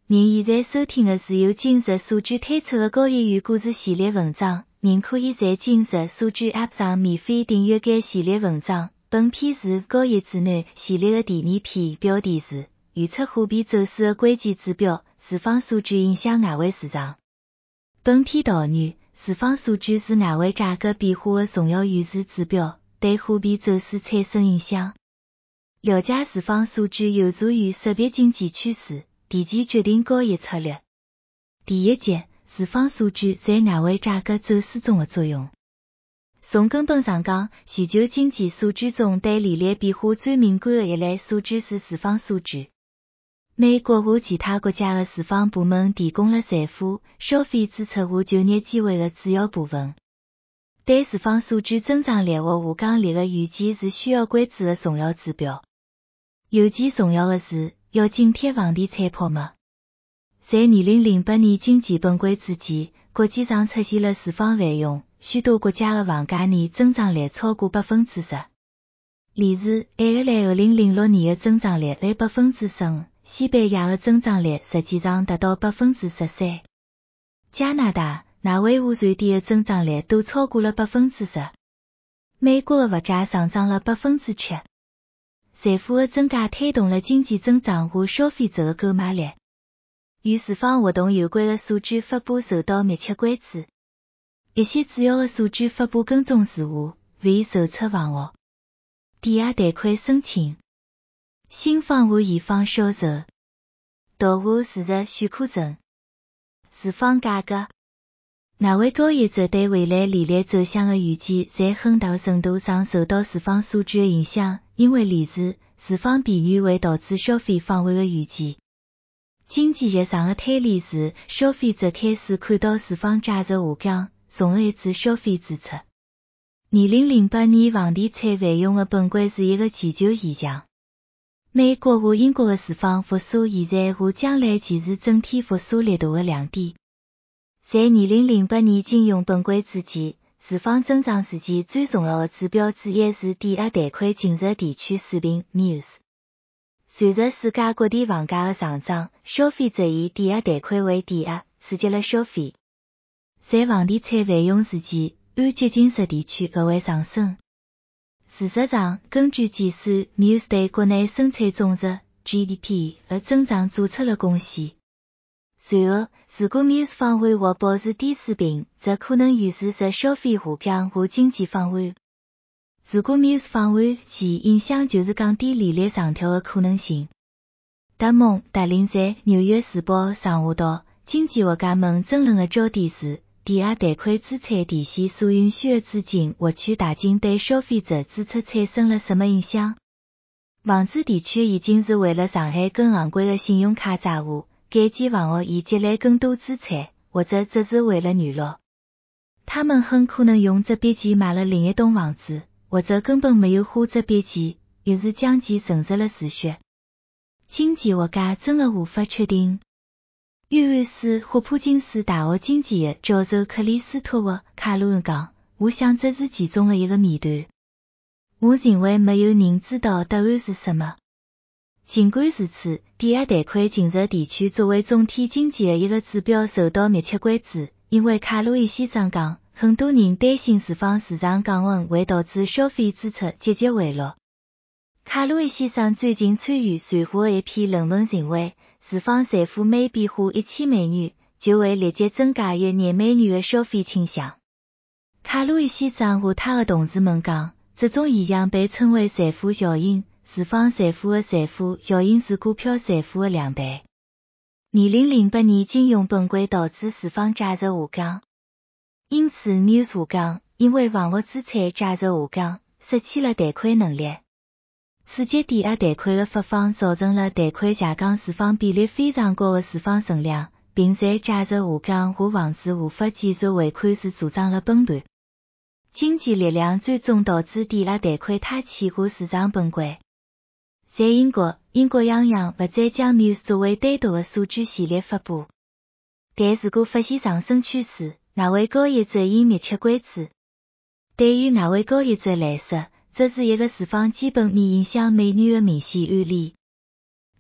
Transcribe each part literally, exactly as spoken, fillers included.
您现在收听的是由今日数据推出的高业余故事系列文章，您可以在今日数据 App 上免费订阅该系列文章。本篇是高业之男系列的第二篇，标题是预测货币走势的关键指标，市场数据影响外汇市场。本篇导言，市场数据是外汇价格变化的重要预示指标，对货币走势产生影响。了解市场数据有助于识别经济趋势，提前决定交易策略。第一节，市场数据在外汇价格走势中的作用。从根本上讲，全球经济数据中对利率变化最敏感的一类数据是市场数据。美国和其他国家的市场部门提供了财富、消费支出和就业机会的主要部分。对市场数据增长率和下降率的预见是需要关注的重要指标。尤其重要的是，要紧贴房地产泡沫。在二零零八年经济崩溃之前，国际上出现了市场繁荣，许多国家的房价年增长率超过百分之十。例如，爱尔兰二零零六年的增长率为百分之十五，西班牙的增长率实际上达到百分之十三。加拿大、挪威和瑞典的增长率都超过了百分之十。美国的物价上涨了百分之七。财富的增加推动了经济增长和消费者的购买力。与市场活动有关的数据发布受到密切关注。一些主要的数据发布跟踪事项为售出房屋、抵押贷款申请、新房和现房销售、桃花事实许可证、市场价格。外汇交易者对未来利率走向的预见在很大程度上受到市场数据的影响，因为例如，市场边缘会导致消费放缓的预见。经济学上的推理是，消费者开始看到市场价值下降，从而抑制消费支出。二零零八年房地产繁荣的本质是一个全球现象。美国和英国的市场复苏现在和将来既是整体复苏力度的亮点。在二零零八年金融崩溃之前，市场增长时期最重要的指标之一是抵押贷款进入地区水平 M U S。随着世界各地房价的上涨，消费者以抵押贷款为抵押，刺激了消费。在房地产繁荣时期，按接近实地区额外上升。事实上，根据计算 ，M U S 对国内生产总值 G D P 的增长做出了贡献。随后，如果 M U S 放缓或保持低水平，则可能预示着消费下降和经济放缓。如果 M U S 放缓，其影响就是降低利率上调的可能性。德蒙·达林在《纽约时报》上写道，经济学家们争论的焦点是，抵押贷款资产体系所允许的资金获取大金对消费者支出产生了什么影响？房子地区已经是为了上海更昂贵的信用卡债务，该间房屋以积累更多资产，或者只是为了娱乐。他们很可能用这笔钱买了另一栋房子，或者根本没有花这笔钱，于是将其存入了储蓄。经济学家真的无法确定。约翰斯霍普金斯大学经济学教授克里斯托弗·卡鲁恩讲，我想这是其中的一个谜团。我认为没有人知道答案是什么。尽管如此，抵押贷款进入地区作为总体经济的一个指标受到密切关注，因为卡鲁伊先生讲，很多人担心市场市场降温会导致消费支出积极回落。卡鲁伊先生最近参与传播的一篇论文认为，市场财富每变化一千美元，就会立即增加约廿美元的消费倾向。卡鲁伊先生和他的同事们讲，这种现象被称为财富效应。市场财富的财富效应是股票财富的两倍。二零零八年金融崩溃导致市场价值下降，因此 M U S 下降，因为房屋资产价值下降，失去了贷款能力。刺激抵押贷款的发放造成了贷款下降市场比例非常高的市场存量，并在价值下降和房子无法继续还款时助长了崩盘。经济力量最终导致抵押贷款塌陷和市场崩溃。在英国，英国央行不再将 M U S 作为单独的数据系列发布。但如果发现上升趋势，外汇交易者应密切关注。对于外汇交易者来说，这是一个市场基本面影响美元的明显案例。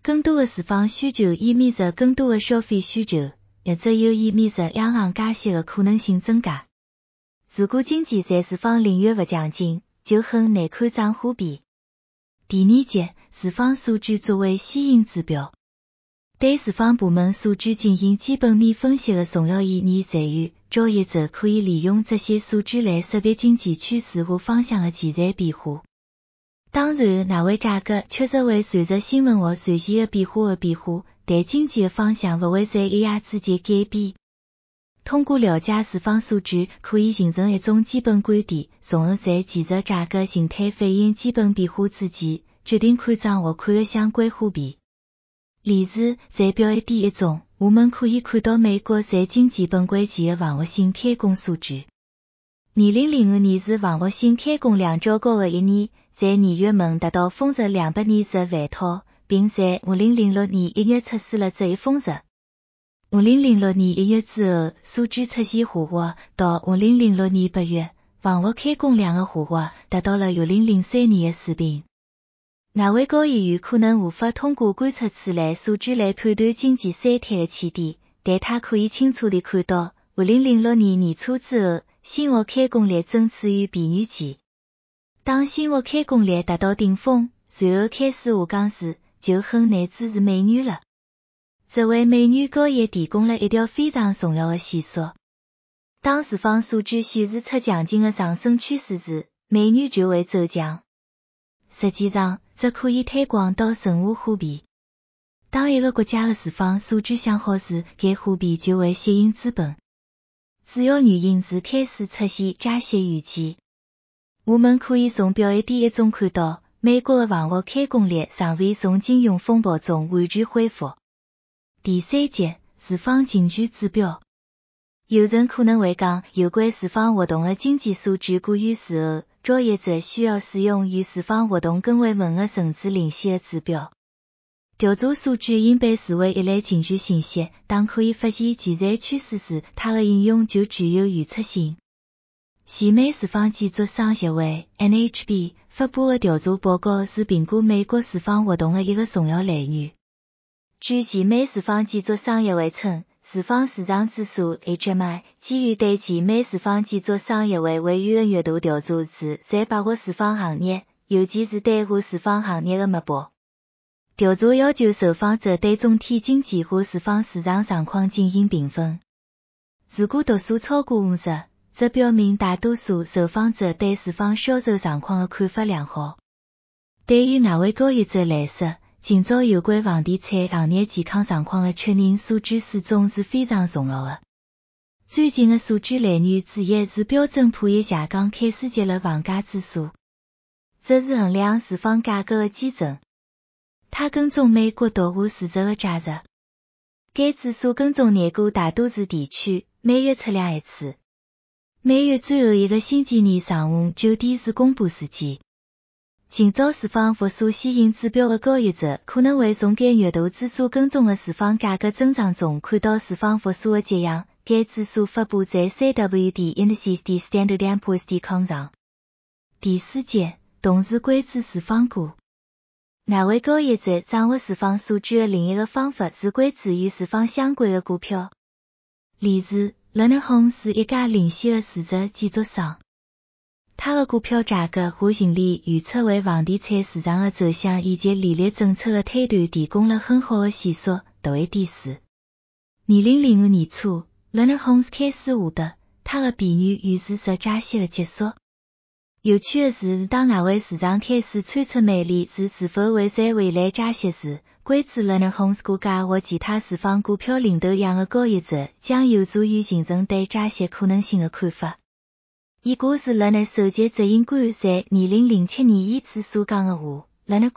更多的住房需求意味着更多的消费需求，亦只有意味着央行加息的可能性增加。如果经济在住房领域不强劲，就很难看涨货币。第二节，住房数据作为先行指标。对住房部门数据进行基本面分析的重要意义在于，交易者可以利用这些数据来识别经济趋势和方向的潜在变化。当然，外汇价格确实会随着新闻或传线的变化而变化，但经济的方向不会在一夜之间改变。通过了解住房数据，可以形成一种基本观点，从而在技术价格形态反映基本变化之前，决定看涨或看的相关货币。例如，在表一点一中，我们可以看到美国在经基本会期的防御性开工数据。二零零五年是防御性开工量较高的一年，在二月份达到峰值两百二十万套，并在二零零六年一月测试了这一峰值。二零零六年一月之后，数据出现下滑，到二零零六年八月，房屋开工量的下滑达到了二零零三年的水平。外汇交易员可能无法通过观测此类数据来判断经济衰退的起点，但他可以清楚地看到，二零零六年年初之后，新屋开工率正处于边缘期。当新屋开工率达到顶峰，随后开始下降时，就很难支持美元了。这为美元交易提供了一条非常重要的线索。当住房数据显示出强劲的上升趋势时，美元就会走强。实际上，这可以推广到任何货币。当一个国家的住房数据向好时，该货币就会吸引资本。主要原因是开始出现加息预期。我们可以从表一点一中看到，美国的房屋开工率尚未从金融风暴中完全恢复。第三节，住房情绪指标。有人可能会讲，有关住房活动的经济数据过于滞后，交易者需要使用与住房活动更为吻合甚至领先的指标。调查数据应被视为一类情绪信息，当可以发现潜在趋势时，它的应用就具有预测性。西美住房建筑商协会 N H B 发布的调查报告是评估美国住房活动的一个重要来源。据集美住房建筑商协会称，住房市场指数 H M I 基于对集美住房建筑商协会委员的阅读调查时，在把握住房行业，尤其是对华住房行业的脉搏。调查要求受访者对总体经济和住房市场状况进行评分。如果读数超过五十，这表明大多数受访者对住房销售状况的看法良好。对于外汇交易者来说，今朝有关房地产行业健康状况的确认数据始终是非常重要的。最近的数据来源之一是标准普尔下降凯斯杰勒房价指数，这是衡量住房价格的基准。它跟踪美国独户市值的价值。该指数跟踪廿个大都市地区，每月测量一次。每月最后一个星期日上午九点是公布时间。今朝住房复苏先行指标的交易者可能会从该月度指数跟踪的住房价格增长中看到住房复苏的迹象。该指数发布在 C W D Indices 的 Standard and Poor's 的抗上。第四节，同时关注住房股。外汇交易者掌握住房数据的另一个方法是关注与住房相关的股票。例如 Lerner Homes 是一家领先的住宅建筑商。它的股票价格和盈利预测为房地产市场的走向以及利率政策的推断提供了很好的线索。头一点是，二零零五年初 Lerner Homes 开始下跌，它的避险预示着加息的结束。有趣的是，当外汇市场开始传出美联储是否会在未来加息时，关注 Lerner Homes 股价和其他住房股票领头羊的交易者将有助于形成对加息可能性的看法。以下是 Lerner 首席执行官在二零零七年一次所讲的话 ：Lerner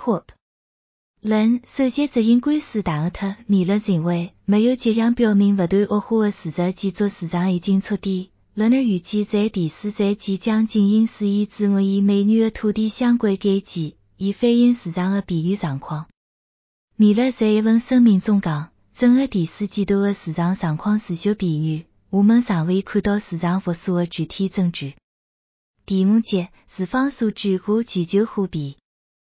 Corp。Lerner 首席执行官斯坦特米勒认为，没有迹象表明不断恶化的住宅建筑市场已经触底。Lerner 预计在第四季即将进行四亿至五亿美元的土地相关改建，以反映市场的边缘状况。米勒在一份声明中讲，整个第四季度的市场状况持续边缘，我们尚未看到市场复苏的具体证据。第五节，住房数据和全球货币。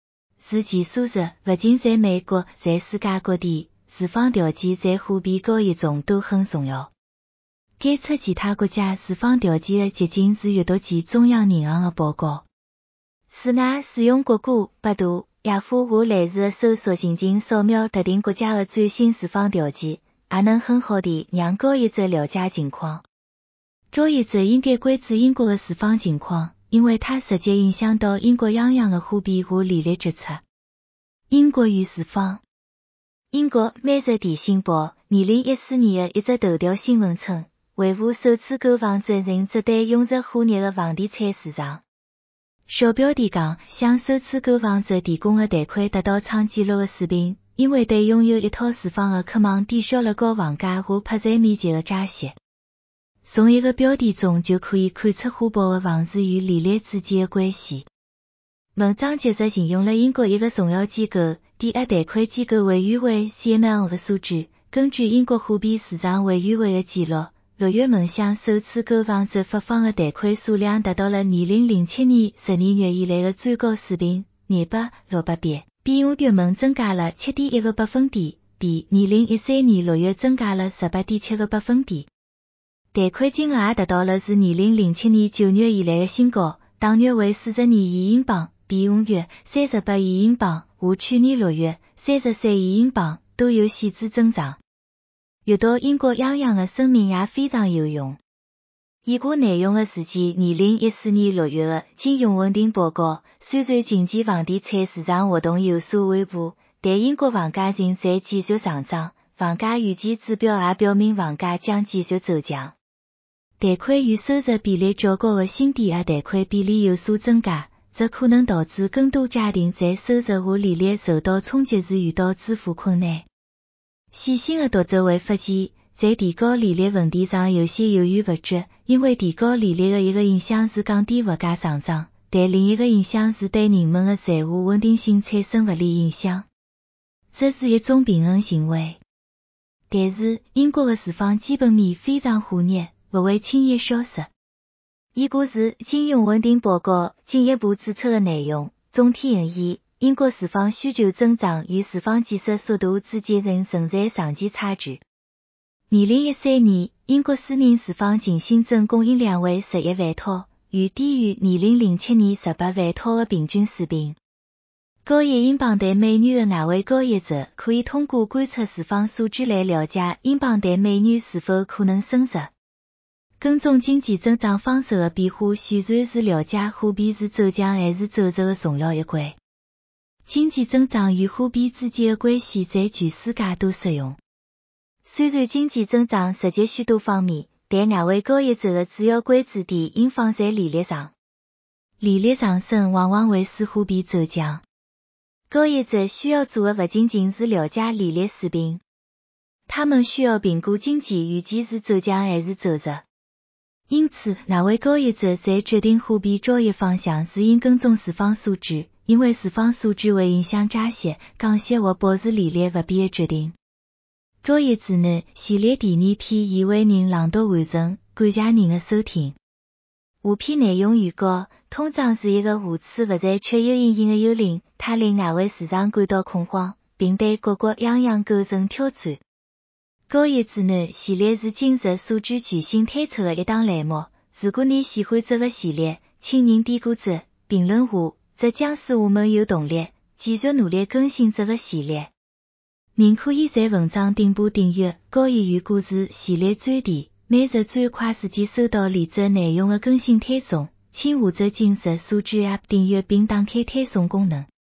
是其所入，不仅在美国，在世界各地，释放条件在货币交易中都很重要。检测其他国家释放条件的捷径是阅读其中央银行的报告。此外，使用谷歌、百度、雅虎或类似的搜索引擎扫描特定国家的最新释放条件，也能很好地让交易者了解情况。交易者应该关注英国的释放情况，因为它直接影响到英国央行的货币和利率决策。英国与释放。英国每日电讯报二零一四年的一则头条新闻称，维护首次购房者仍只对涌入火热的房地产市场。小标题讲，向首次购房者提供的贷款达到创纪录的水平，因为对拥有一套住房的渴望抵消了高房价和迫在眉睫的加息。从一个标题中就可以看出画报的房市与利率之间的关系。文章接着引用了英国一个重要机构第一贷款机构委员会 C M L 的数据，根据英国货币市场委员会的记录，六月份向首次购房者发放的贷款数量达到了二零零七年十二月以来的最高水平二百六百笔，比五月份增加了 七点一个百分点，比二零一三年六月增加了 十八点七个百分点。贷款金额也达到了自二零零七年九月以来的新高，大约为四十二亿英镑，比五月三十八亿英镑和去年六月三十三亿英镑都有显著增长。阅读英国央行的声明也非常有用。以下内容的是其二零一四年六月的金融稳定报告，虽然近期房地产市场活动有所缓步，但英国房价仍在继续上涨，房价预期指标也表明房价将继续走强。贷款与收入比例较高的新抵押贷款比例有所增加，这可能导致更多家庭在收入和利率受到冲击时遇到支付困难。细心的读者会发现，在提高利率问题上有些犹豫不决，因为提高利率的一个影响是降低物价上涨，但另一个影响是对人们的财务稳定性产生不利影响。这是一种平衡行为。但是，英国的住房基本面非常火热，不会轻易消失。以下是金融稳定报告进一步指出的内容。总体而言，英国住房需求增长与住房建设速度之间仍存在长期差距。二零一三年，英国私人住房净新增供应量为十一万套，远低于二零零七年十八万套的平均水平。高一英镑对美元的外围交易者可以通过观察住房数据来了解英镑对美元是否可能升值。跟踪经济增长方式的变化显然是了解货币是走强还是走弱的重要一环。经济增长与货币之间的关系在全世界都适用。虽然经济增长涉及许多方面，但外围交易者的主要关注点应放在利率上。利率上升往往会使货币走强。交易者需要做的不仅仅是了解利率水平，他们需要评估经济预计是走强还是走弱。因此，外围交易者在决定货币交易方向时应跟踪住房数据，因为住房数据会影响加息、降息或保持利率不变的决定。交易指南系列第二篇已为您朗读完成，感谢您的收听。下篇内容预告：通胀是一个无处不在却又隐形的幽灵，它令外围市场感到恐慌，并对各国央行构成挑战。交易指南系列是今日数据全新推出的一档栏目。如果你喜欢这个系列，请您点个赞、评论下，这将使我们有动力继续努力更新这个系列。您可以在文章顶部订阅交易与故事系列专题，每日最快时间收到连载内容的更新推送。请下载今日数据 App 订阅并打开推送功能。